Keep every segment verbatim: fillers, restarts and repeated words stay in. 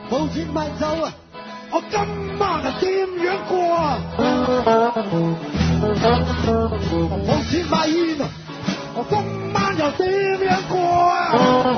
冇錢買酒啊！我今晚係點樣過啊？冇錢買煙啊！我今晚又點樣過啊？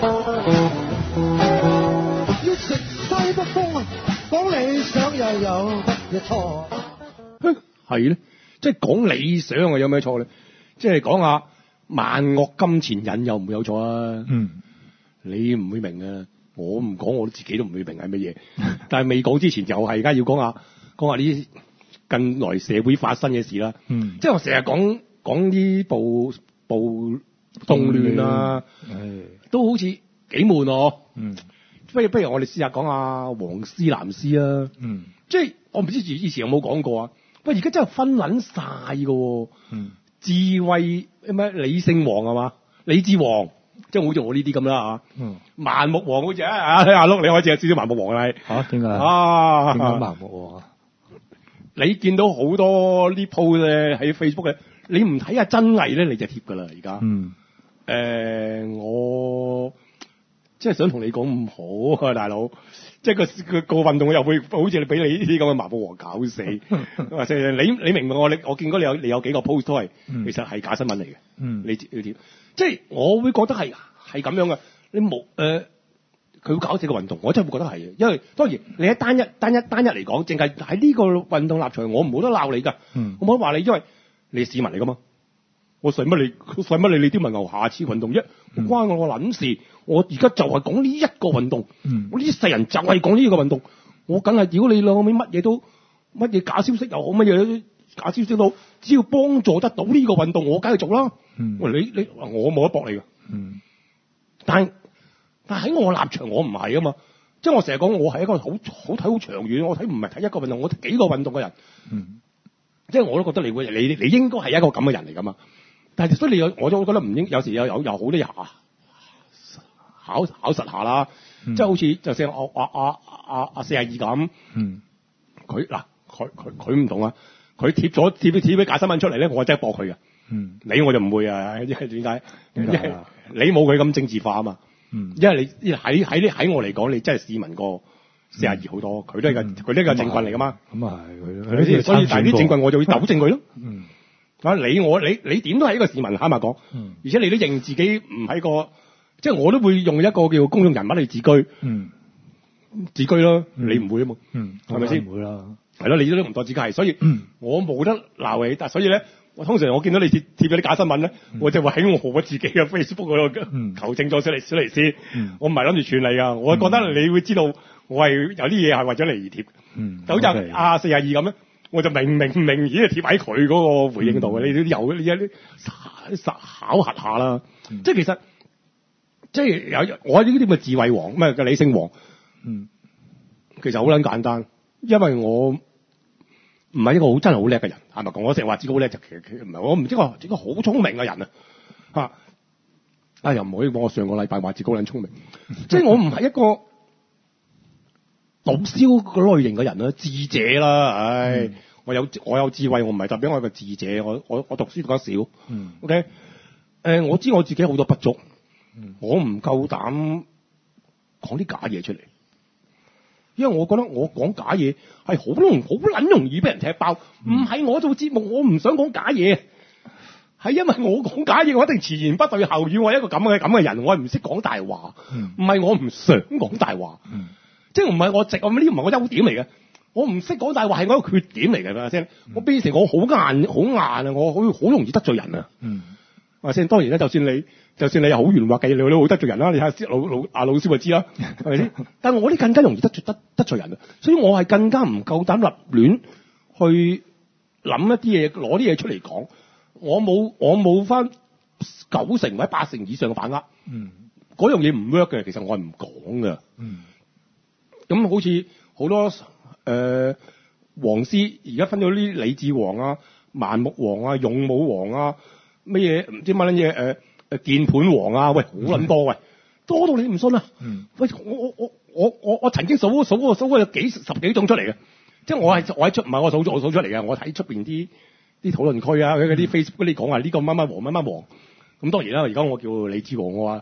要食西北風啊！講理想又有乜嘢錯？ 係咧，即係講理想啊，有咩錯咧？即係講下萬惡金錢引誘唔會有錯啊！ 嗯， 你唔會明啊！我唔講，我都自己都唔會明係乜嘢。但係未講之前，又係而家要講下講下啲近來社會發生嘅事啦。 嗯， 即係我成日講講啲暴暴動亂啊， 唉， 都好似幾悶喎。 嗯， 不如不如我哋試下講下黃絲藍絲啊。 嗯， 即係我唔知以前有冇講過啊。喂，而家真係分撚晒㗎喎。 嗯， 智慧咩李姓王係嘛？李志王，即係好似我呢啲咁啦嚇。 嗯， 盲目王好似啊，阿阿碌你開始有少少盲目王啦。 嚇點解？ 啊， 點解盲目王啊？ 你見到好多啲 post 咧喺 Facebook 咧，你唔睇下真偽咧，你就貼㗎啦而家。 嗯， 誒、呃，我即係想同你講唔好啊，大佬。即係個個個運動又會好似你俾你呢啲咁嘅麻布王搞死，或者你你明唔明我？你我見過你有你有幾個 post 都係、嗯、其實係假新聞嚟嘅。 嗯， 你你點？即係我會覺得係係咁樣嘅。你冇誒，佢、呃、會搞死個運動，我真係會覺得係嘅。因為當然你喺單一單一單一嚟講，淨係喺呢個運動立場，我唔冇得鬧你㗎。 嗯， 我冇得話你，因為你係市民嚟㗎嘛。我使乜你使乜你你啲問牛下次運動啫？唔關我個撚事。我而家就係講呢一個運動。 嗯， 我呢世人就係講呢個運動。我梗係屌你兩尾乜嘢都乜嘢假消息又好，乜嘢假消息都好，只要幫助得到呢個運動，我梗係做啦。 嗯， 喂，你你我冇得駁你㗎。 嗯， 但係但係喺我立場，我唔係啊嘛。即係我成日講，我係一個好好睇好長遠，我睇唔係睇一個運動，我睇幾個運動嘅人。 嗯， 即係我都覺得你會，你你應該係一個咁嘅人嚟㗎嘛。但係所以你有，我都覺得唔應，有時有有有好多嘢考考實下啦。 嗯、 即係好似就算我阿阿阿阿四廿二咁， 嗯， 佢嗱佢佢佢唔同啊，佢貼咗貼啲貼啲假新聞出嚟咧，我真係駁佢嘅。 嗯， 你我就唔會啊，因為點解？ 點解啊？ 你冇佢咁政治化啊嘛。 嗯， 因為你喺喺喺我嚟講，你真係市民過四廿二好多，佢、嗯、都係個佢都係個政棍嚟㗎嘛。 咁啊係佢， 係咪先？所以但係啲政棍我就會糾正佢咯。 嗯。 啊！你我你你點都係一個市民，坦白講， 嗯， 而且你都認自己唔係個，即係我都會用一個叫公眾人物嚟自居， 嗯， 自居咯， 嗯、 你唔會啊嘛， 嗯， 係咪先？ 唔會啦， 係咯，你都唔當自己係，所以、嗯、我冇得鬧你，但係所以咧，我通常我見到你貼貼咗啲假新聞咧、嗯，我就會喺我自己嘅 Facebook 嗰度、嗯、求證咗出嚟，出嚟先，嗯、我唔係諗住串你噶，我覺得你會知道我係有啲嘢係為咗你而貼，嗯，就好似阿四廿二咁咧。我就明明明顯係貼喺佢嗰個回應度嘅、嗯，你都有你有啲考核下啦、嗯。即係其實即係有我呢啲咁嘅智慧王，咩嘅理性王，嗯，其實好撚簡單，因為我唔係一個好真係好叻嘅人，係咪講？我成日話自己好叻，就其實唔係，我唔知我自己好聰明嘅人啊，嚇！啊又唔可以講我上個禮拜話自己好撚聰明，即係我唔係一個老蕭嗰類型嘅人啦，智者啦，唉、嗯，我有我有智慧，我唔係代表我係個智者，我我我讀書讀得少，嗯 ，OK，誒、呃，我知我自己好多不足，嗯、我唔夠膽講啲假嘢出嚟，因為我覺得我講假嘢係好容好撚容易俾人踢爆，唔係我做節目，我唔想講假嘢，係因為我講假嘢，我一定前言不對後語，我係一個咁嘅咁嘅人，我係唔識講大話，唔係我唔想講大話。嗯即係唔係我直，我呢啲唔係我優點嚟嘅。我唔識講大話係我一個缺點嚟嘅，係咪先？我變成我好硬，好硬啊！我好好容易得罪人啊。嗯，係咪先？當然咧，就算你，就算你係好圓滑嘅，你都好得罪人啦。你睇下老老阿老師就知啦，係咪先？但係我啲更加容易得罪得得罪人啊，所以我係更加唔夠膽立亂去諗一啲嘢，攞啲嘢出嚟講。我冇我冇翻九成或者八成以上嘅把握。嗯，嗰樣嘢唔 work 嘅，其實我係唔講嘅。嗯。咁好似好多誒、呃、黃絲而家分咗啲李志王啊、盲目王啊、勇武王啊、乜嘢唔知乜撚嘢誒誒鍵盤王啊，喂好撚多喂，多到你唔信啊！嗯、喂我我我我我我曾經數數過數過有幾十幾種出嚟嘅，即係我係我喺出唔係我數咗我數出嚟嘅，我睇出邊啲啲討論區啊，嗰啲 Facebook 嗰啲講話呢個乜乜王乜乜王，咁當然啦，而家我叫李志王我話。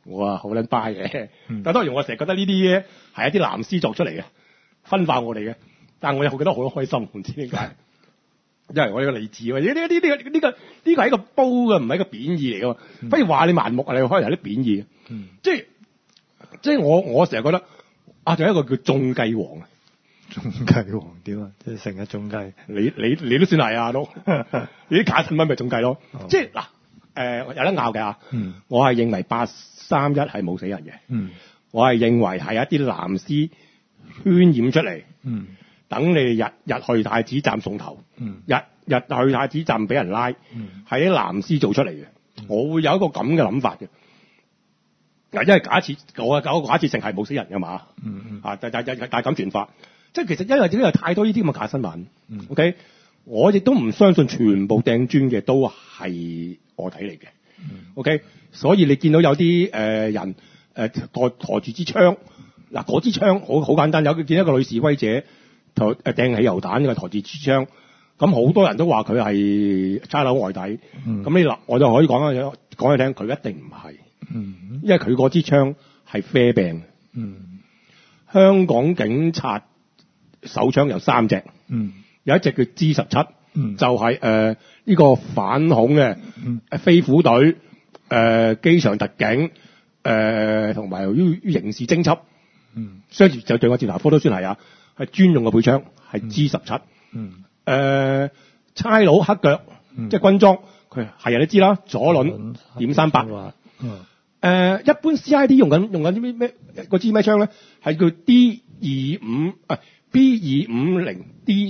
我啊好撚 buy 嘅。 嗯但當然我成日覺得呢啲嘢係一啲藍絲作出嚟嘅，分化我哋嘅。但我又覺得好開心，唔知點解。因為我呢個例子喎，呢呢呢呢個呢個呢個係一個褒嘅，唔係一個貶義嚟嘅嘛。不如話你盲目啊，你可能有啲貶義嘅。 嗯， 即係即係我我成日覺得啊，仲有一個叫中計王啊。 中計王點啊？即係成日中計。 你你你都算係啊，都你啲假新聞咪中計咯。 哦即係嗱誒有得拗嘅啊。 嗯， 我係認為八三一係冇死人嘅。 嗯， 我係認為係一啲藍絲渲染出嚟。 嗯， 等你哋日日去太子站送頭。 嗯， 日日去太子站俾人拉。 嗯， 係啲藍絲做出嚟嘅。我會有一個咁嘅諗法嘅。嗱，因為假設我嘅假設性係冇死人㗎嘛。 嗯嗯， 啊，但但但但咁傳法，即係其實因為點解有太多呢啲咁嘅假新聞。 嗯 OK，我亦都唔相信全部掟磚嘅都係卧底嚟嘅。 嗯 OK，所以你見到有啲誒、呃、人誒抬抬住支槍，嗱嗰支槍好好簡單，有見一個女示威者抬誒掟汽油彈嘅抬住支槍，咁好多人都話佢係差佬卧底。咁、 嗯、 你嗱我就可以講啊講你聽，佢一定唔係。 嗯， 因為佢嗰支槍係啡病。 嗯， 香港警察手槍有三隻。 嗯， 有一隻叫 G 十七。 嗯， 就係誒呢個反恐嘅。 嗯， 飛虎隊誒、呃、機場特警誒同埋於刑事偵緝。 嗯， 相處就對我調查科都算係啊，係專用嘅配槍，係 G 十七。 嗯， 誒差佬黑腳， 嗯、 即係軍裝，佢係人都知啦，左輪點三八。 嗯誒、呃、一般 C I D 用緊用緊啲咩咩嗰支咩槍咧？係叫 D 二五啊 B 二五零 D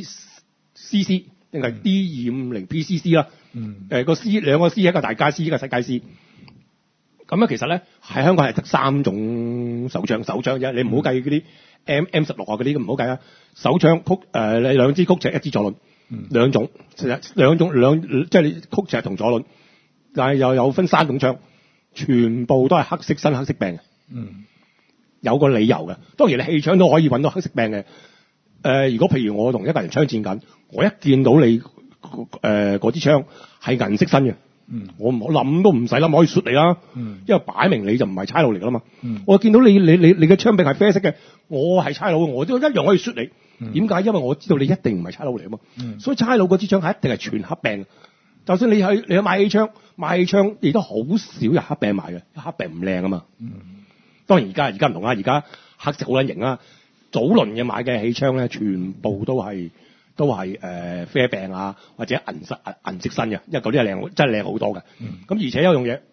C C 定係 D 二五零 P C C 啦。 嗯。 誒個 C 兩個 C 一個大街 C 一個細街 C。咁咧其實咧喺香港係得三種手槍手槍啫，你唔好計嗰啲 M M 十六啊嗰啲咁唔好計啊。手槍曲誒你兩支曲尺一支左輪， 嗯、 兩種其實兩種兩即係你曲尺同左輪，但係又有分三種槍。全部都係黑色新黑色病嘅。 嗯， 有個理由嘅。當然你氣槍都可以揾到黑色病嘅。誒、呃，如果譬如我同一個人槍戰緊，我一見到你誒嗰支槍係銀色身嘅， 嗯， 我唔好諗都唔使諗，可以 shoot 你啦。 嗯， 因為擺明你就唔係差佬嚟㗎啦嘛。 嗯， 我見到你你你你嘅槍柄係啡色嘅，我係差佬，我都一樣可以 shoot 你。點、嗯、解？因為我知道你一定唔係差佬嚟啊嘛。 嗯，所以差佬嗰支槍係一定係全黑病。就算你去你去買氣槍，買氣槍亦都好少有黑病買嘅，黑病唔靚啊嘛。 嗯， 當然而家而家唔同啦，而家黑色好撚型啦。早輪嘅買嘅氣槍咧，全部都係都係誒、呃、啡病啊，或者銀色銀銀色身嘅，因為嗰啲係靚，真係靚好多嘅。咁、 嗯、 而且有樣嘢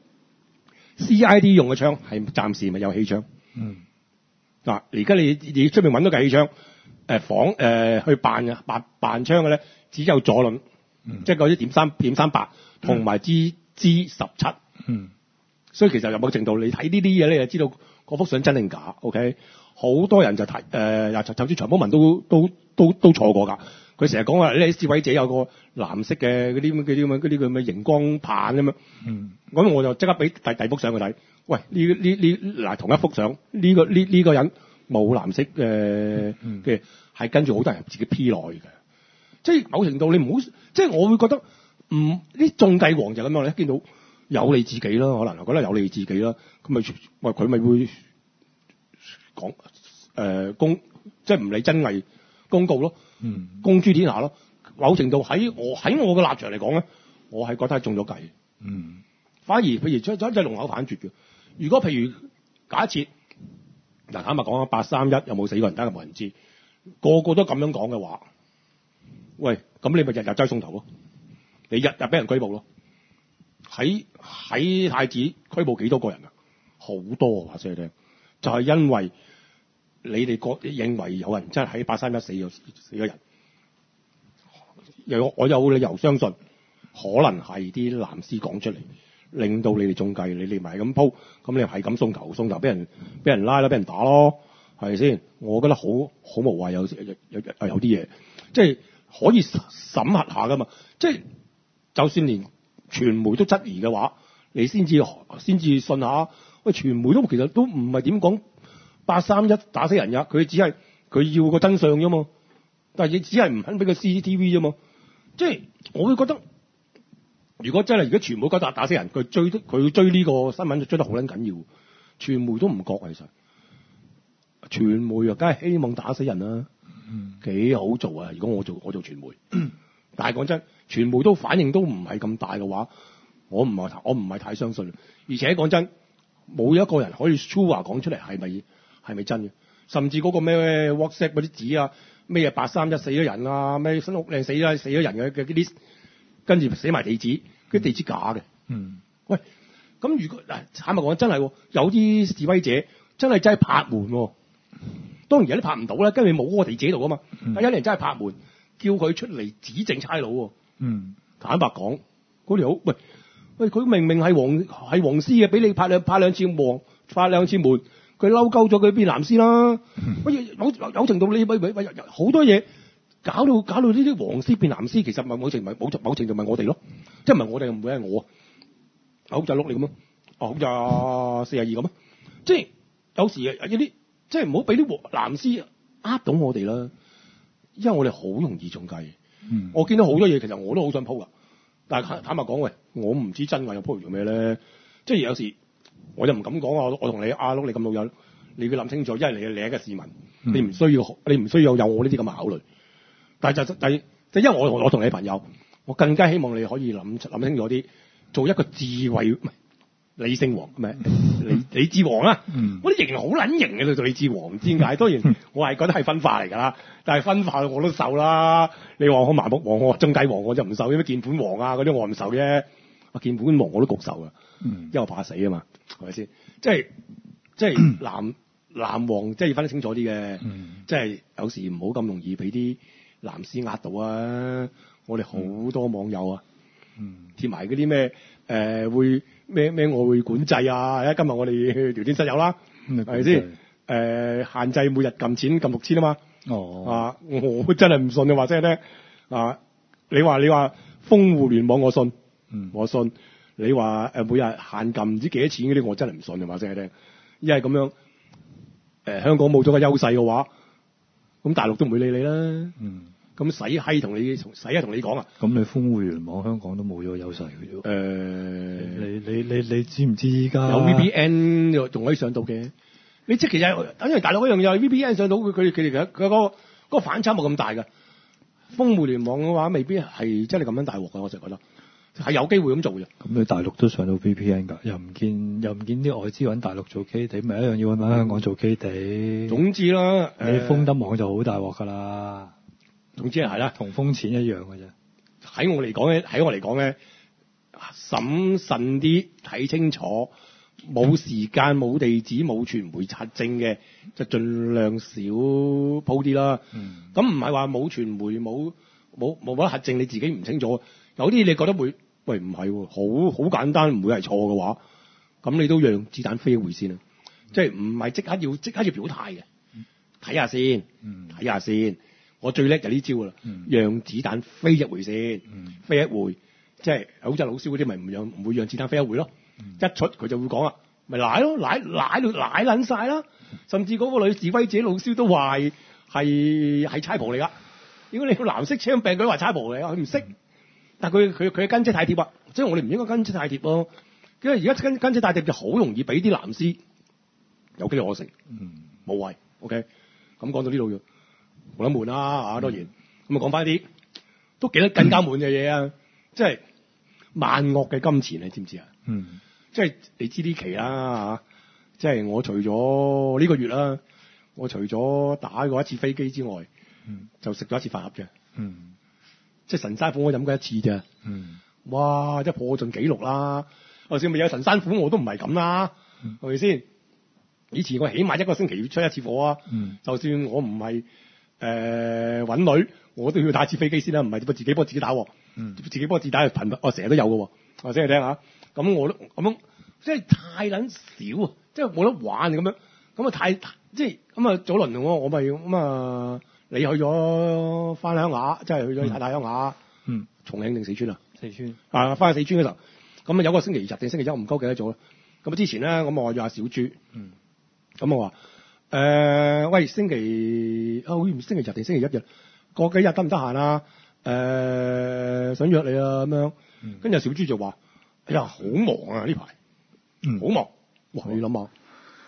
，C I D 用嘅槍係暫時咪有氣槍。 嗯， 嗱，而家你你出面揾到嘅氣槍，誒仿誒去扮嘅扮扮槍嘅咧，只有左輪。嗯、即係嗰啲點三點三八同埋 G G 十七， 嗯， 所以其實有冇程度你睇呢啲嘢咧，就知道嗰幅相真定假。OK，好多人就睇誒，就就似長波文都都都都錯過㗎。佢成日講話呢示威者有個藍色嘅嗰啲咁嗰啲咁嗰啲咁嘅熒光棒咁樣。 嗯， 咁我就即刻俾第第幅相佢睇。喂，呢呢呢嗱同一幅相，呢、呢個呢呢、呢個人冇藍色嘅嘅，係、嗯、跟住好多人自己 P 落去嘅。即係某程度你唔好，即係我會覺得唔啲中計王就咁樣，你一見到有你自己啦，可能覺得有你自己啦，咁咪喂佢咪會講誒、呃、公，即係唔理真偽公告咯， 嗯，公諸天下咯。某程度喺我喺我嘅立場嚟講咧，我係覺得係中咗計。 嗯，反而譬如出咗一隻龍口反絕嘅，如果譬如假設嗱坦白講啊，八三一有冇死過人，得冇人知，個個都咁樣講嘅話。喂，咁你咪日日追送頭咯，你日日俾人拘捕咯，喺喺太子拘捕幾多個人啊？好多啊！話俾你聽，就係、是、因為你哋覺認為有人真係喺八三一死咗死咗人，有我有理由相信，可能係啲藍絲講出嚟，令到你哋中計，你哋咪咁鋪，咁你係咁送頭送頭，俾人俾人拉啦，俾人打咯，係咪先？我覺得好好無謂，有有有有啲嘢，即係。可以審核下噶嘛？即係就算連傳媒都質疑嘅話，你先至先至信下。喂，傳媒都其實都唔係點講八三一打死人呀，佢只係佢要個真相啫嘛。但係亦只係唔肯俾個 C C T V 啫嘛。即係我會覺得，如果真係如果傳媒覺得打死人，佢追佢追呢個新聞就追得好撚緊要。 傳媒都唔覺其實，傳媒啊，梗係希望打死人啦，幾、嗯、好做啊！如果我做我做傳媒，但係講真，傳媒都反應都唔係咁大嘅話，我唔係我唔係太相信。而且講真，冇一個人可以 sure 講出嚟係咪係咪真嘅，甚至嗰個咩 WhatsApp 嗰啲紙啊，咩八三一死咗人啊，咩新屋嶺死咗死咗人嘅嘅啲，跟住寫埋地址，啲地址假嘅。嗯，喂，咁如果嗱坦白講真係，有啲示威者真係真係拍門喎。當然有啲拍唔到啦，跟住冇嗰個地址喺度啊嘛。嗯、但有啲人真係拍門，叫佢出嚟指證差佬喎。嗯，坦白講，嗰條好喂喂，佢明明係黃係黃絲嘅，俾你拍兩拍兩次黃，拍兩次門，佢嬲鳩咗佢變藍絲啦。喂、嗯，有有程度你喂喂喂好多嘢搞到搞到呢啲黃絲變藍絲，其實咪某程度某某程度咪我哋咯，即係唔係我哋唔會係我，好就碌你咁咯，哦好就四廿二咁啊，即係有時有啲。即係唔好俾啲藍絲呃到我哋啦，因為我哋好容易中計。嗯、我見到好多嘢，其實我都好想 po 噶，但係坦白講，喂，我唔知真偽又 po 做咩咧？即係有時我就唔敢講啊！我同你阿碌你咁老友，你要諗清楚，因為你係你一個市民，嗯、你唔需要你唔需要有我呢啲咁嘅考慮。但係就但係就因為我我同你朋友，我更加希望你可以諗諗清楚啲，做一個智慧。李姓王咩？李李志王啊！嗯、我啲形容好撚型嘅，做李志王唔知點解。當然我係覺得係分化嚟㗎啦，但係分化我都受啦。你話我麻木王，我中計王我就唔受，因為鍵盤王啊嗰啲我唔受啫。啊鍵盤王我都焗受㗎，嗯、因為我怕死啊嘛，係咪先？即係即係藍藍王，即係要分得清楚啲嘅。嗯、即係有時唔好咁容易俾啲藍絲呃到啊！我哋好多網友啊，嗯、貼埋嗰啲咩誒會。咩咩我會管制啊！今日我哋聊天室有啦，係咪先？誒、呃、限制每日撳錢撳六千啊嘛。哦。啊，我真係唔信嘅話聲咧。啊，你話你話封互聯網我信，嗯、我信。你話誒每日限撳唔知幾多錢嗰啲，我真係唔信嘅話聲聽。因為咁樣誒、呃、香港冇咗個優勢嘅話，咁大陸都唔會理你啦。嗯。咁使閪同你使閪同你講啊！ 咁你封互聯網，香港都冇咗個優勢嘅啫。誒、呃，你你你你知唔知依家有 V P N 又仲可以上到嘅？你即係其實等於大陸一樣嘢，V P N 上到佢佢佢哋佢佢嗰個嗰個反差冇咁大嘅。封互聯網嘅話，未必係真係咁樣大鑊嘅，我就覺得係有機會咁做嘅。 咁你大陸都上到 V P N 㗎，又唔見又唔見啲外資揾大陸做基地，咪一樣要揾香港做基地。 總之啦， 你封得網就好大鑊㗎啦。 總之係啦， 同封錢一樣嘅啫。 喺我嚟講咧，喺我嚟講咧，審慎啲睇清楚，冇時間、冇地址、冇傳媒查證嘅，就盡量少鋪啲啦。咁唔係話冇傳媒、冇冇冇乜核證，你自己唔清楚。有啲你覺得會，喂唔係喎，好好簡單，唔會係錯嘅話，咁你都讓子彈飛一回先啦。嗯、即係唔係即刻要即刻要表態嘅，睇下先，睇下先。我最叻就呢招噶啦，嗯、讓子彈飛一回先，嗯、飛一回，即係好似老蕭嗰啲咪唔讓唔會讓子彈飛一回咯。嗯、一出佢就會講啦，咪賴咯，賴賴到賴撚晒啦。甚至嗰個女示威者老蕭都話係係差婆嚟噶。如果你個藍色槍柄佢話差婆嚟，佢唔識。但係佢佢佢跟車太貼啊，即係我哋唔應該跟車太貼咯。因為而家跟跟車太貼就好容易俾啲藍絲有機可乘，冇謂。OK，咁講到呢度要。冇得悶啦，啊當然咁啊講翻啲都幾得更加悶嘅嘢啊！即係萬惡嘅金錢，你知唔知啊？嗯，即係你知呢期啦嚇，即係我除咗呢個月啦，我除咗打過一次飛機之外，嗯，就食咗一次飯盒嘅，嗯，即係神山虎我飲過一次啫，嗯，哇，即係破盡紀錄啦！就算未有神山虎我都唔係咁啦，係咪先？以前我起碼一個星期要出一次貨啊，嗯，就算我唔係。誒揾、呃、女，我都要打次飛機先啦，唔係自己幫自己打，嗯、自己幫自己打係頻密，我成日都有嘅，我先嚟聽下。咁我都咁樣，即係太撚少啊！即係冇得玩咁樣，咁啊太即係咁啊早輪我我咪咁啊，你去咗翻鄉下，即係去咗太太鄉下，嗯，重慶定四川啊？四川啊，翻去四川嘅時候，咁啊有個星期日定星期一，我唔記得咗啦。咁啊之前咧，咁我約阿小豬，嗯，咁我話。誒、呃，喂，星期啊，好似星期日定星期一日，過幾日得唔得閒啊？誒、呃，想約你啊，咁樣。跟住、嗯、小豬就話：哎呀，好忙啊呢排，好、嗯、忙。哇，你諗下，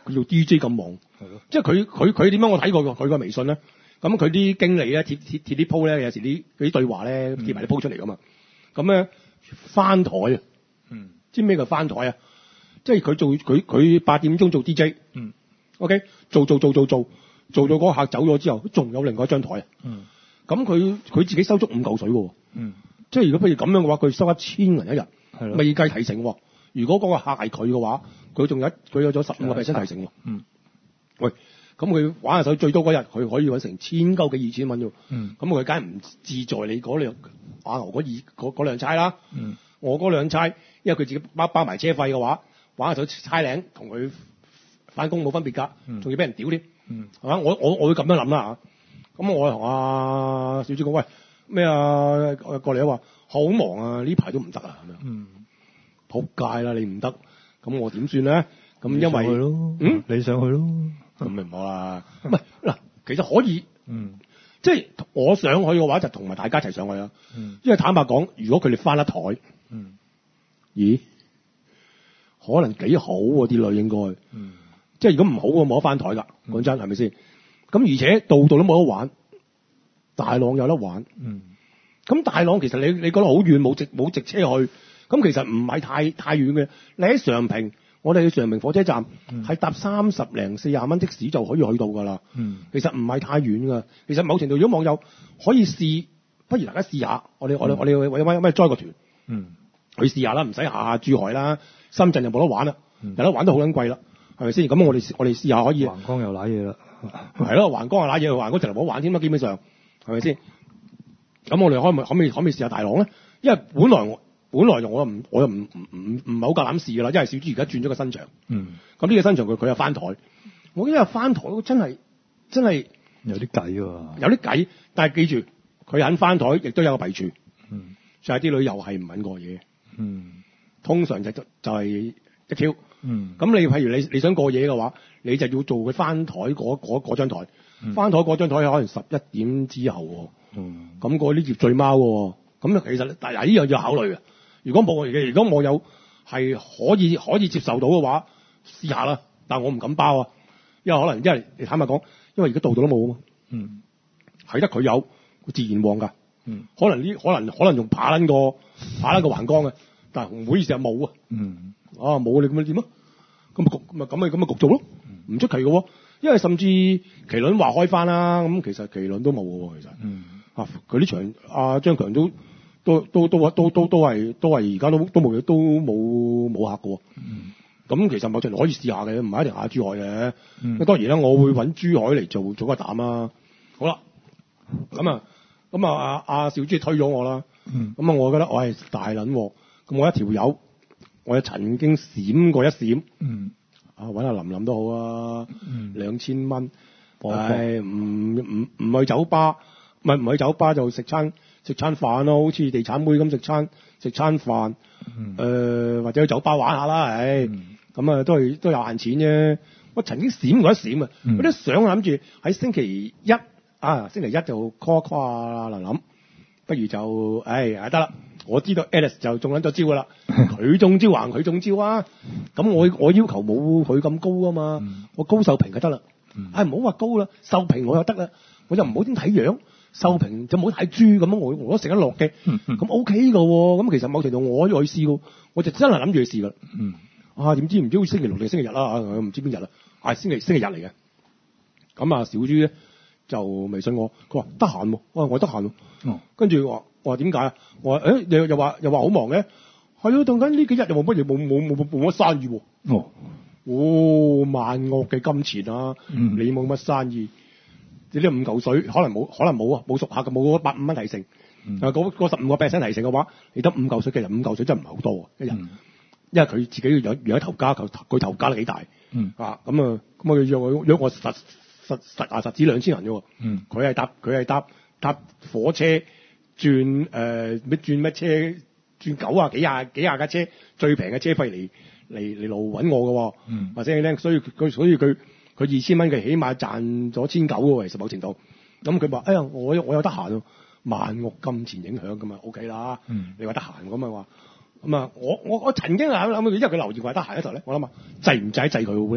佢做 D J 咁忙，即係佢佢佢點樣？我睇過佢個微信咧，咁佢啲經理咧貼貼貼啲 po 咧，有時啲嗰啲對話咧貼埋啲 po 出嚟噶嘛。咁咧翻台啊， 嗯， 知咩叫翻台啊？即係佢做佢佢八點鐘做 D J， 嗯 ，OK，做做做做做做到嗰個客走咗之後，仲有另外一張台啊， 嗯， 咁佢佢自己收足五嚿水喎， 嗯， 即係如果譬如咁樣嘅話，佢收一千銀一日， 係咯， 未計提成喎。如果嗰個客係佢嘅話，佢仲有佢有咗十五個 percent 提成喎。 嗯， 喂，咁佢玩下手最多嗰日，佢可以揾成千鳩幾二千蚊喎。 嗯， 咁佢梗係唔自在你嗰兩阿牛嗰二嗰嗰兩差啦。 嗯， 我嗰兩差，因為佢自己包包埋車費嘅話，玩下手差領同佢翻工冇分別㗎，仲要俾人屌添。 嗯， 係嘛？我我我會咁樣諗啦嚇。咁我同阿小豬講，喂咩啊？過嚟啊話好忙啊，呢排都唔得啊咁樣。 嗯。 仆街啦！你唔得，咁我點算咧？咁因為去咯， 嗯， 你上去咯， 咁咪唔好啦。唔係嗱，其實可以， 嗯， 即係我上去嘅話，就同埋大家一齊上去啦。 嗯， 因為坦白講，如果佢哋翻一台， 嗯， 咦，可能幾好喎啲女應該， 嗯， 即係如果唔好我冇得翻台㗎。講真係咪先？咁而且度度都冇得玩，大朗有得玩。 嗯， 咁大朗其實你你覺得好遠，冇直冇直車去。咁其實唔係太太遠嘅，你喺常平，我哋去常平火車站係、嗯、搭三十零四廿蚊的士就可以去到㗎啦。嗯，其實唔係太遠㗎。其實某程度，如果網友可以試，不如大家試下。我哋、嗯、我哋我哋揾揾揾載個團，嗯，去試下啦，唔使下下珠海啦，深圳又冇得玩啦，有、嗯、得玩都好撚貴啦，係咪先？咁我哋我哋試下可以。 橫江又揦嘢啦， 係咯，橫江又揦嘢，橫江就嚟冇得玩添啦，基本上係咪先？咁我哋可唔可可唔可以可唔可以試下大朗咧？因為本來我。本來我又唔，我又唔唔唔唔係好夠膽試㗎啦，因為小豬而家轉咗個新場。嗯。咁呢個新場佢佢又翻台，我因為翻台真係真係有啲計喎。 有啲計，但係記住佢肯翻台，亦都有個弊處。嗯。就係啲女又係唔肯過夜。嗯。通常就就係一 Q。嗯。咁你譬如你你想過夜嘅話，你就要做佢翻台嗰嗰嗰張台。嗯。翻台嗰張台可能十一點之後喎。嗯。咁嗰啲業最貓喎。咁其實但係呢樣要考慮嘅。如果冇嘅，如果網友係可以可以接受到嘅話，試下啦。但係我唔敢包啊，因為可能因為你坦白講，因為而家度度都冇啊嘛。嗯，係得佢有，自然旺㗎。嗯，可能呢可能可能用爬撚個爬撚個橫江嘅，但係唔好意思啊冇啊。嗯，啊冇你咁樣點啊？咁咪焗咪咁咪咁咪焗做咯，唔出奇嘅喎。因為甚至麒麟話開翻啦，咁其實麒麟都冇嘅喎，其實。嗯。啊，佢呢場阿張強都。都都都都都都係都係而家都都冇都冇冇客嘅喎。嗯。咁其實某程度可以試下嘅，唔係一定下珠海嘅。嗯。當然啦，我會揾珠海嚟做做個膽啦。好啦，咁啊咁啊阿阿小豬推咗我啦。嗯。咁啊，我覺得我係大撚喎。咁我一條友，我曾經閃過一閃。嗯。啊，揾阿林林都好啊。嗯。兩千蚊。係唔唔唔去酒吧，唔係唔去酒吧就食餐。食餐飯咯，好似地產妹咁食餐食餐飯，誒、嗯呃、或者去酒吧玩下啦，唉，咁、嗯、啊都係都有閒錢啫。我曾經閃過一閃啊，嗰啲相諗住喺星期一啊，星期一就 call call 啊林林，不如就唉啊得啦，我知道 Alice 就中撚咗招噶啦，佢中招還佢中招啊，咁我我要求冇佢咁高啊嘛，嗯、我高秀平就得啦，唉唔好話高啦，秀平我又得啦，我就唔好點睇樣。秀平就冇太豬咁樣，我我都食得落嘅，咁 O K 㗎喎。咁其實某程度我可以去試㗎，我就真係諗住去試㗎啦。嗯，啊點知唔知好似星期六定星期日啦？唔知邊日啦？係星期星期日嚟嘅。咁啊小豬咧就微信我，佢話得閒喎，我話我得閒喎。哦，跟住我話我話點解啊？我話誒又又話又話好忙嘅，係啊，等緊呢幾日又冇乜嘢，冇冇冇冇冇乜生意喎。哦，哦萬惡嘅金錢啊！嗯、你冇乜生意。你呢五嚿水可能冇，可能冇啊，冇熟客嘅，冇嗰百五蚊提成。啊、嗯，嗰嗰十五個 percent 提成嘅話，你得五嚿水嘅人，五嚿水真係唔係好多一日。嗯、因為佢自己養養一頭家，佢佢頭家都幾大。嗯。啊，咁啊，咁我約我約我實實實牙實紙兩千銀啫喎。嗯。佢係搭佢係搭搭火車轉誒咩、呃、轉乜車轉九啊幾廿幾廿架車最平嘅車費嚟嚟嚟路揾我嘅喎。嗯。或者咧，所以佢所以佢。佢二千蚊，佢起碼賺咗千九喎，其實某程度。咁佢話：哎呀，我我有得閒喎，萬惡金錢影響咁啊 ，OK 啦。嗯、你話得閒咁啊話，咁啊，我我我曾經諗諗，因為佢留言話得閒嗰時候咧，我諗啊，制唔制制佢好咧？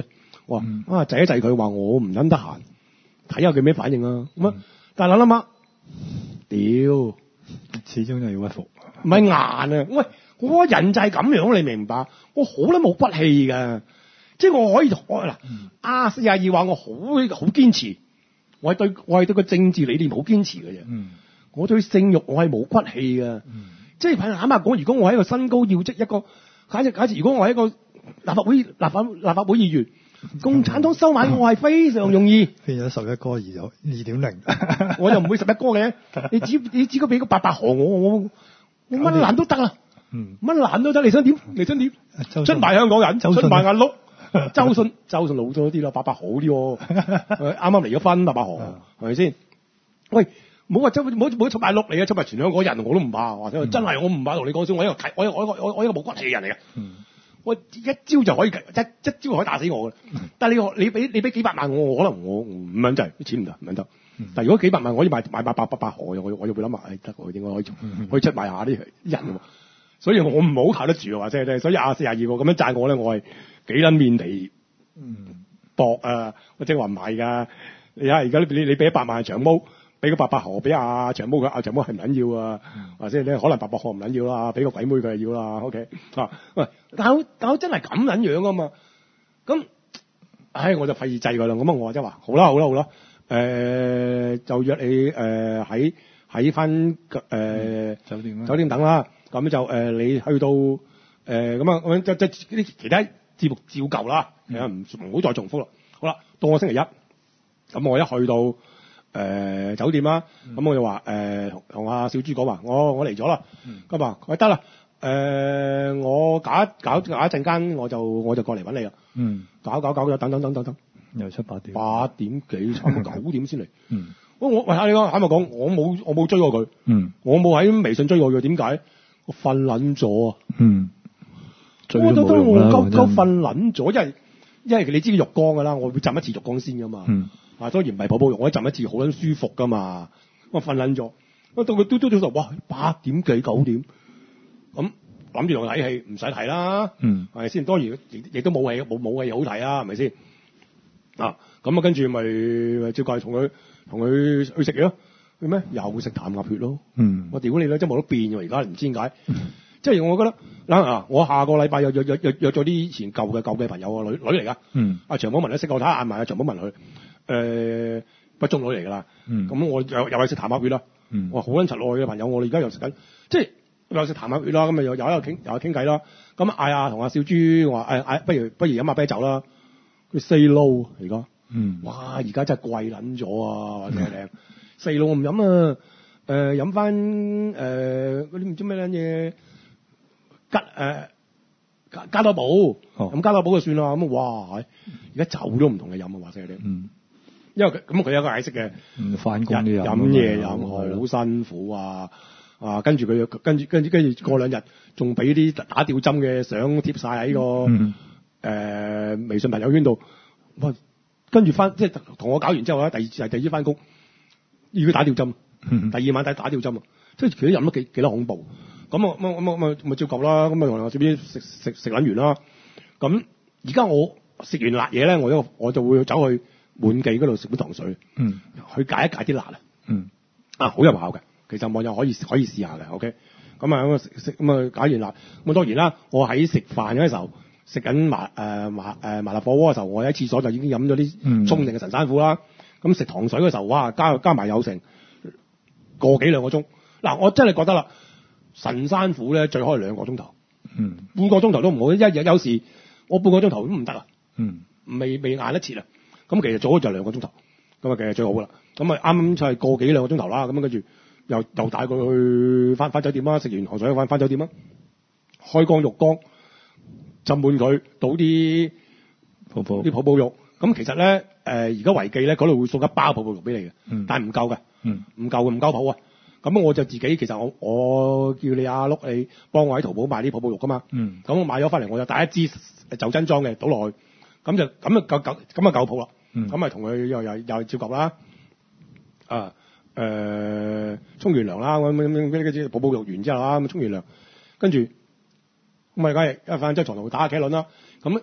我話、 嗯、 啊制一制佢，話我唔撚得閒，睇下佢咩反應啊。咁啊、嗯，但係諗諗下，屌， 始終都要屈服。 唔係硬啊！喂，我人就係咁樣，你明白？我好撚冇骨氣㗎，即係我可以我嗱，阿四廿二話我好好堅持，我係對我係對個政治理念好堅持嘅啫。 嗯，我對性慾我係冇骨氣㗎。嗯，即係坦白講，如果我係一個身高要職一個，假設假設如果我係一個立法會立法立法會議員，共產黨收買我係非常容易。 變咗十一哥而有二點零， 我又唔會十一哥嘅。你只你只該俾個八百河我我我乜難都得啦。嗯，乜難都得，你想點？你想點？出賣香港人，出賣眼碌。周迅，周迅老咗啲啦，八百好啲喎。啱啱離咗婚，八百河係咪先？喂，唔好話周，唔好唔好出賣碌嚟啊！出賣全香港人我都唔怕，或者真係我唔怕同你講先，我一個我我我我一個冇骨氣嘅人嚟嘅。嗯，我一招就可以一一招可以打死我嘅。但係你你俾你俾幾百萬我，可能我唔撚制，啲錢唔得唔撚得。但係如果幾百萬我可以買買八百八百河，我我我會諗下，誒得我應該可以可以出賣下啲人。所以我唔好靠得住啊！即係所以阿四廿二個咁樣讚我咧，我係幾撚面地薄啊！我即係話唔係㗎。你睇而家你你俾一百萬長毛，俾個八百河俾阿長毛佢，阿長毛係唔撚要啊？或者你可能八百河唔撚要啦，俾個鬼妹佢係要啦。OK 啊？喂，但係但係真係咁撚樣㗎嘛？咁唉，我就費事制佢啦。咁啊，我即係話好啦好啦好啦，誒、呃、就約你誒喺喺翻誒酒店啦，酒店等啦。咁就誒、呃，你去到誒咁啊，咁即即啲其他節目照舊啦，唔唔好再重複啦。好啦，到我星期一，咁我一去到誒、呃、酒店啦，咁、嗯、我就話誒同同阿小豬講話，我我嚟咗啦。咁啊，佢得啦，誒我搞一搞搞一陣間，我就我就過嚟揾你啦。嗯，搞搞搞咗，等等等等等，又七八點，八點幾差唔多九點先嚟。嗯，我我喂下你講，坦白講，我冇我冇追過佢。嗯，我冇喺微信追過佢，點解？我瞓撚咗啊！嗯，我都都我夠夠瞓撚咗，因為因為你知浴缸㗎啦，我會浸一次浴缸先㗎嘛。嗯，啊當然唔係泡泡浴，我一浸一次好撚舒服㗎嘛。我瞓撚咗，我到佢嘟嘟嘟就哇八點幾九點，咁諗住同佢睇戲，唔使睇啦。嗯，係咪先？當然亦亦都冇戲冇冇戲好睇啊，係咪先？啊，咁啊跟住咪咪照計同佢同佢去食嘢咯。佢咩又食淡鴨血咯？嗯，我屌你啦，真冇得變喎！而家唔知點解，嗯、即係我覺得嗱啊，我下個禮拜約約約約約咗啲以前舊嘅舊嘅朋友啊，女女嚟噶。嗯，阿長寶文都識我睇下眼埋阿長寶文佢，誒、呃、不中女嚟㗎啦。嗯，咁我又又係食淡鴨血啦。嗯，我好撚柒耐嘅朋友，我哋而家又食緊，即係又食淡鴨血啦。咁啊又又喺度傾又喺傾偈啦。咁嗌阿同阿小豬我話誒誒，不如不如飲下啤酒啦。佢四撈而家。嗯，哇！而家真係貴撚咗啊，或者靚。四路我唔飲啊，誒飲翻誒嗰啲唔知咩撚嘢加誒加加多寶，咁、哦、加多寶就算啦。咁哇，而家酒都唔同你飲啊，話聲你聽。嗯，因為佢咁佢有個解釋嘅，翻工啲飲嘢飲好辛苦啊，啊跟住佢跟住跟住跟住過兩日仲俾啲打吊針嘅相貼晒喺個誒、嗯呃、微信朋友圈度，哇！跟住翻即係同我搞完之後咧，第二次係第二朝翻工。要佢打吊針，嗯、第二晚打打吊針啊！即係佢都飲得幾幾多恐怖。咁啊咁啊咁啊咪照舊啦。咁啊同我接邊食食食撚完啦。咁而家我食完辣嘢咧，我就我就會走去滿記嗰度食杯糖水，嗯，去解一解啲辣啊。嗯，啊好有效嘅，其實網友可以可以試下嘅。OK，咁啊咁啊食食咁啊解完辣。咁當然啦，我喺食飯嗰陣時候食緊麻誒、呃、麻誒、呃、麻辣火鍋嘅時候，我喺廁所就已經飲咗啲沖定嘅神山虎啦。咁食糖水嘅時候，哇！加加埋有成個幾兩個鐘。嗱，我真係覺得啦，神山虎咧最開兩個鐘頭，嗯，半個鐘頭都唔好。一日有時我半個鐘頭都唔得啊，嗯，未未捱得切啊。咁其實最好就兩個鐘頭，咁啊其實最好噶啦。咁啊啱啱就係個幾兩個鐘頭啦。咁跟住又又帶佢去翻翻酒店啦，食完糖水翻翻酒店啦，開缸浴缸浸滿佢，倒啲泡泡啲泡泡浴。咁其實咧，誒而家維記咧嗰度會送一包泡泡浴俾你嘅，嗯、但係唔夠嘅，唔、嗯、夠嘅唔夠泡啊！咁我就自己其實我我叫你阿碌你幫我喺淘寶買啲泡泡浴噶嘛，咁、嗯、我買咗翻嚟我就帶一支酒精裝嘅倒落去，咁就咁啊夠夠咁啊夠泡啦，咁咪同佢又又又照舊啦，啊誒沖完涼啦，咁咁嗰啲泡泡浴完之後啦，咁沖完涼，跟住咁咪梗係一翻張床度打下茄輪啦，咁。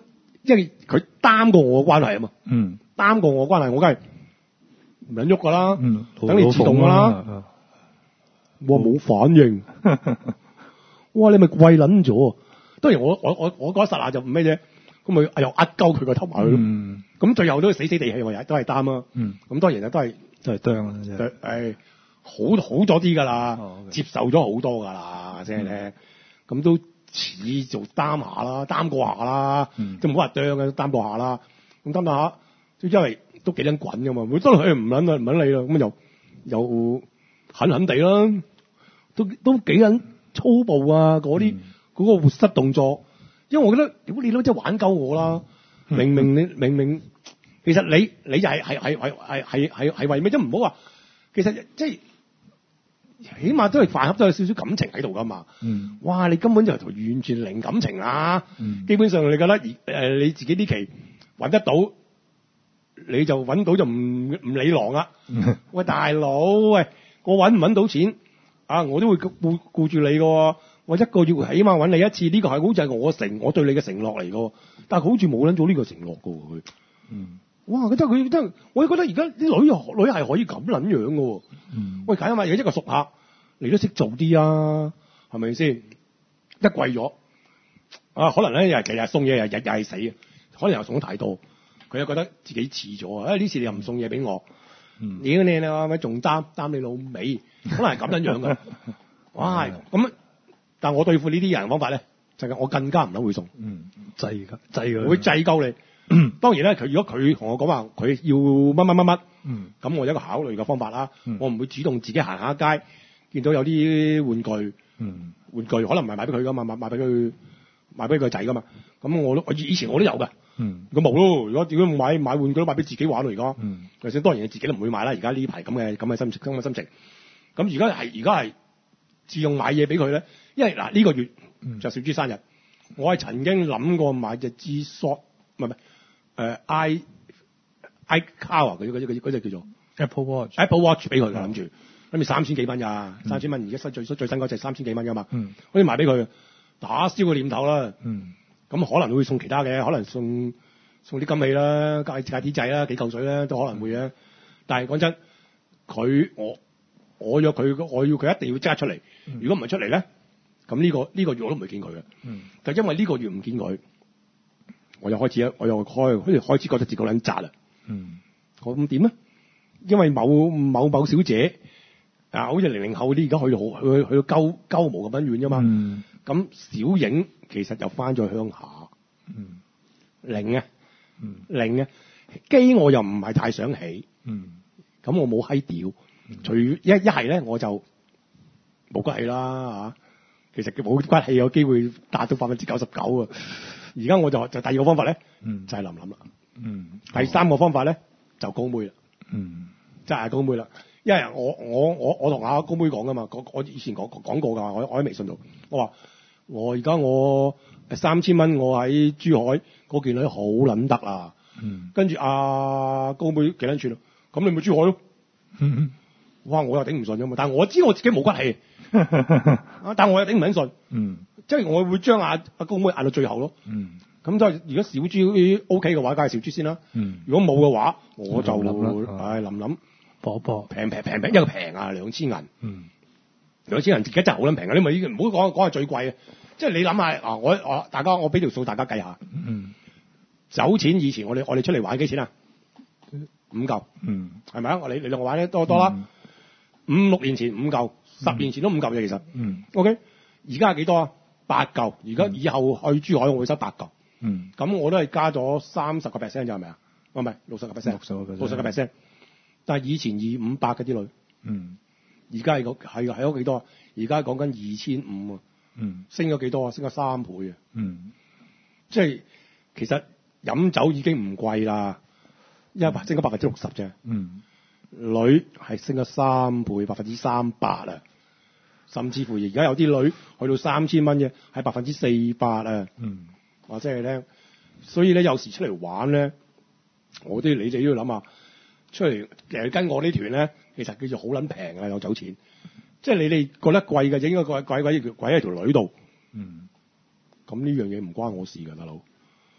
因為佢擔過我嘅關係啊嘛， 嗯， 擔過我嘅關係，我梗係唔撚喐噶啦， 嗯， 等你自動噶啦。我冇反應，哇！你咪貴撚咗。當然我我我我嗰一剎那就唔咩啫，咁咪又壓鳩佢個頭埋去咯。咁、嗯、最後都死死地氣，我又都係擔啦。咁、嗯、當然啊，都係都係啄啦， 誒、哎、好好咗啲㗎啦， 哦 okay. 接受咗好多㗎啦，即係咧，咁、嗯、都似做擔下啦，擔過下啦，嗯、都唔好話啄嘅，擔過下啦。咁擔下，因為都幾撚滾㗎嘛，會真係唔撚啊，唔撚理啦，咁又又狠狠地啦，都都幾撚粗暴啊嗰啲。嗰個活塞動作，因為我覺得，如果你都真係玩鳩我啦，明明你明明，其實你你就係係係係係係係為咩？即唔好話，其實即係起碼都係飯盒都有少少感情喺度噶嘛。嗯，哇！你根本就係完全零感情啦。嗯，基本上你覺得誒、呃、你自己呢期揾得到，你就揾到就唔唔理狼啦。嗯、喂，大佬，喂，我揾唔揾到錢啊？我都會顧顧住你噶。我一個月起碼揾你一次，呢、這個係好似係我承我對你嘅承諾嚟㗎，但係佢好似冇撚做呢個承諾㗎喎佢。嗯，哇！覺得佢真係，我覺得而家啲女女係可以咁撚樣㗎喎。嗯，喂，睇下嘛，有一個熟客，你都識做啲啊，係咪先？一貴咗啊，可能咧又係日日送嘢，又日日係死啊，可能又送得太多，佢又覺得自己遲咗啊！誒呢次你又唔送嘢俾我，嗯，你你啊咪仲擔擔你老味，可能係咁撚樣㗎。哇！咁。但係我對付呢啲人方法咧，就係、是、我更加唔撚會送，嗯，制㗎，制㗎，會制鳩你。當然咧，佢如果佢同我講話，佢要乜乜乜乜，嗯，咁我有一個考慮嘅方法啦。嗯、我唔會主動自己行下街，見到有啲玩具，嗯，玩具可能唔係買俾佢㗎嘛，買買俾佢買俾佢個仔㗎嘛。咁我都我以前我都有㗎，嗯，咁冇咯。如果如果買買玩具都買俾自己玩咯，而家，嗯，就算當然你自己都唔會買啦。而家呢排咁嘅咁嘅心情，咁嘅心情。咁而家係而家係自用買嘢俾佢咧。因為嗱呢、這個月就小豬生日，嗯、我係曾經諗過買隻 G-Shock， 唔係唔係誒 i iCar 嗰啲嗰啲嗰隻叫做 Apple Watch Apple Watch 俾佢㗎，諗住諗住三千幾蚊咋，三千蚊而家新最最新嗰隻三千幾蚊㗎嘛，嗯，可以賣俾佢打消個念頭啦，嗯，咁可能會送其他嘅，可能送送啲金器啦，戒戒啲仔啦，幾嚿水啦，都可能會嘅。但係講真，佢我我約佢，我要佢一定要即刻出嚟，嗯、如果唔係出嚟咧。咁呢、這個呢、這個月我都唔會見佢嘅，嗯，就因為呢個月唔見佢，我又開始我又開好似開始覺得自己撚渣啦，嗯，我咁點咧？因為某某某小姐啊，好似零零後啲而家去到去去到鳩鳩毛咁樣遠啫嘛，咁、嗯、小影其實又翻咗鄉下，嗯，零啊，嗯，零啊，機我又唔係太想起，嗯，咁我冇閪屌，嗯、除一一係咧我就冇骨氣啦嚇。其實佢冇骨氣有機會達到百分之九十九啊！而家我就就第二個方法咧，嗯、就係林林啦。嗯，第三個方法咧就高妹啦。嗯，即係高妹啦。因為我我我我同阿高妹講噶嘛，我我以前講講過㗎，我我喺微信度，我話我而家我三千蚊，我喺珠海嗰件女好撚得啊。嗯，跟住阿高妹幾撚寸啊？咁你咪珠海咯。嗯，哇！我又頂唔順㗎嘛，但係我知我自己冇骨氣。但我又頂唔緊順，嗯，即係我會將阿阿高妹壓到最後咯，嗯，咁即係如果小豬 O K 嘅話，梗係小豬先啦，嗯，如果冇嘅話，我就諗啦，唉，諗諗搏搏平平平平，因為平啊，兩千銀，嗯，兩千銀而家真係好撚平啊，你咪唔好講講係最貴啊，即係你諗下啊，我我大家我俾條數大家計下，嗯，酒錢以前我哋我哋出嚟玩幾錢啊？五嚿，嗯，係咪啊？我你你兩個玩得多多啦，五六年前五嚿。十年前都五嚿嘅其實，嗯，OK，而家係幾多啊？八嚿，而家以後去珠海我會收八嚿，嗯，咁我都係加咗三十個 percent 咋係咪啊？唔係六十個 percent，六十個 percent，六十個 percent，但係以前二五百嗰啲女，嗯，而家係個係係咗幾多啊？而家講緊二千五啊，嗯，升咗幾多啊？升咗三倍啊，嗯，即係其實飲酒已經唔貴啦，因為升咗百分之六十啫，嗯。女係升咗三倍，百分之三百啊！甚至乎而家有啲女去到三千蚊嘅，係百分之四百啊！嗯，或者係咧，所以咧有時出嚟玩咧，我啲你就要諗下，出嚟其實跟我呢團咧，其實叫做好撚平啊，有酒錢，即係你哋覺得貴嘅，應該貴貴貴貴喺條女度。嗯，咁呢樣嘢唔關我事㗎，大佬。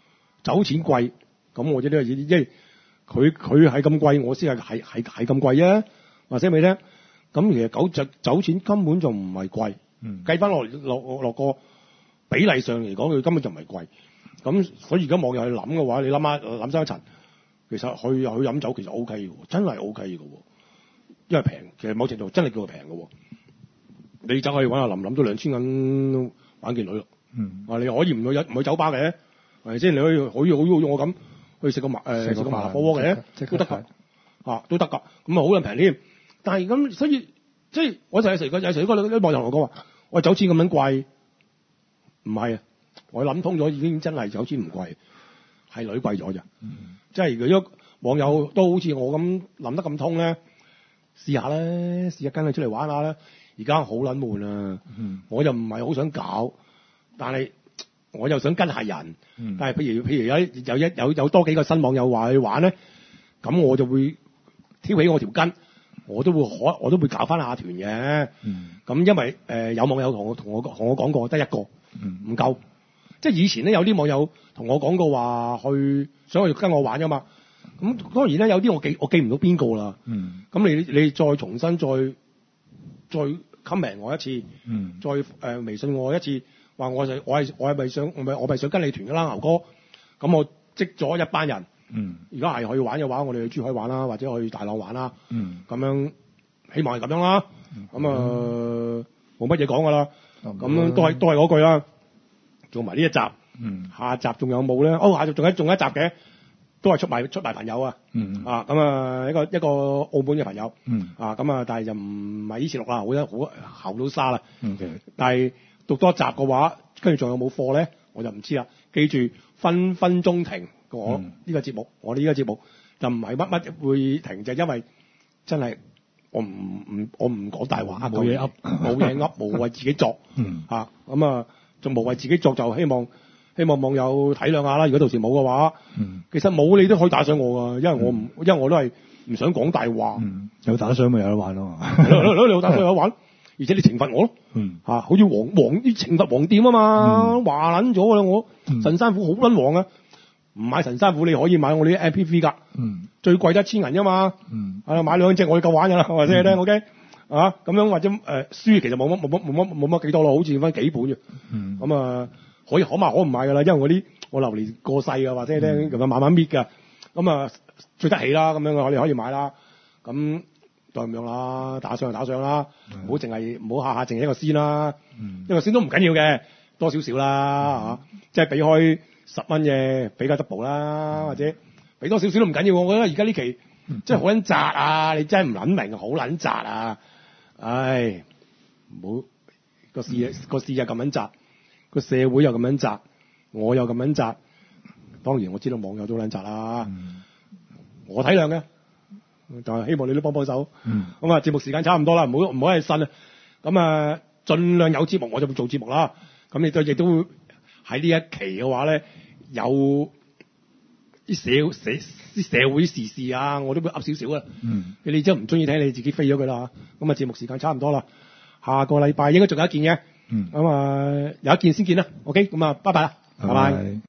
酒錢貴，咁我知呢個嘢，因為佢佢係咁貴，我先係係係係咁貴啊！話聲俾你聽，咁其實酒酒酒錢根本就唔係貴， 嗯、 計翻落落落個比例上嚟講，佢根本就唔係貴。咁所以而家網友去諗嘅話，你諗下諗深一層，其實去去飲酒其實 O K 嘅喎，真係 O K 嘅喎，因為平，其實某程度真係叫佢平嘅喎。你走去揾阿林林都兩千銀玩件女咯， 嗯， 啊你可以唔去唔去酒吧嘅，係咪先？你可以可以好似我咁去食個麻誒食個麻辣火鍋嘅，都得㗎，啊都得㗎，咁啊好撚平添。但係咁所以即係我就有時個有時個啲網友同我講話，我酒錢咁樣貴，唔係啊，我諗通咗已經真係酒錢唔貴，係女貴咗咋，嗯、即係如果網友都好似我咁諗得咁通咧，試下咧，試下跟佢出嚟玩下啦。而家好撚悶啊！嗯、我又唔係好想搞，但係我又想跟下人。嗯、但係譬如譬如有有一有有多幾個新網友話去玩咧，咁我就會挑起我條筋，我都會可我都會搞翻下團嘅。咁、嗯、因為誒、呃、有網友同我同我同我講過，得一個唔、嗯、夠。即係以前咧有啲網友同我講過話去想去跟我玩噶嘛。咁當然咧有啲我記我記唔到邊個啦。咁、嗯、你你再重新再。再 comment 我一次，嗯、再誒、呃、微信我一次，話我係我係我係咪想唔係我咪想跟你團㗎啦，牛哥。咁我積咗一班人，而家係去玩嘅話，我哋去珠海玩啦，或者去大浪玩啦。咁、嗯、樣希望係咁樣啦。咁啊冇乜嘢講㗎啦。咁、嗯、都係都係嗰句啦。做埋呢一集，嗯、下集仲有冇咧？哦，下集仲有仲有一集嘅。都係出埋出埋朋友啊，嗯、啊咁啊一個一個澳門嘅朋友，嗯、啊咁啊但係就唔係依次錄啦，好得好喉都沙啦，嗯、但係讀多一集嘅話，跟住仲有冇課咧，我就唔知啦。記住分分鐘停，我呢、嗯、個節目，我哋呢個節目就唔係乜乜會停，就係、因為真係我唔唔我唔講大話，冇嘢噏，冇嘢噏，無謂自己作，嗯、啊咁啊仲無謂自己作，就希望。希望網友體諒下啦，如果到時冇嘅話，嗯、其實冇你都可以打賞我㗎，因為我唔，嗯、因為我都係唔想講大話。嗯、有打賞咪有得玩咯，你有打賞有得玩，而且你懲罰我咯，嗯啊、好似黃黃啲懲罰黃店啊嘛，話撚咗啦我，嗯、神山虎好撚黃啊，唔買神山虎你可以買我哋啲 M P V 㗎，嗯、最貴得一千銀啫嘛，嗯、啊買兩隻我就夠玩㗎啦，或者咧 OK 啊咁樣或者誒、呃、書其實冇乜冇乜冇乜冇乜幾多咯，好似分幾本嘅，咁、嗯、啊。可以可買可唔買㗎啦，因為我啲我流年過世啊，或者咧咁樣慢慢搣㗎，咁啊追得起啦，咁樣我哋可以買啦，咁就咁樣啦，打賞就打賞啦，唔好淨係唔好下下淨係一個仙啦，嗯、一個仙都唔緊要嘅，多少少啦嚇，即係俾開十蚊嘅俾個 double 啦，嗯、或者俾多少少都唔緊要，我覺得而家呢期即係好撚窄啊，你真係唔撚明，好撚窄啊，唉，唔好個視野個視野咁撚窄。個社會又咁樣窄，我又咁樣窄，當然我知道網友都撚窄啦。嗯、我體諒嘅，但係希望你都幫幫手。咁、嗯、啊，節目時間差唔多啦，唔好唔好係呻啊。咁啊，盡量有節目我就會做節目啦。咁亦都亦都會喺呢一期嘅話咧，有啲社社啲社會時事啊，我都會噏少少啊。嗯、你真係唔中意聽，你自己飛咗佢啦。咁啊，節目時間差唔多啦，下個禮拜應該仲有一件嘅。嗯，咁啊、嗯，有一件先見啦 ，OK，咁啊，拜拜啦，拜拜。拜拜。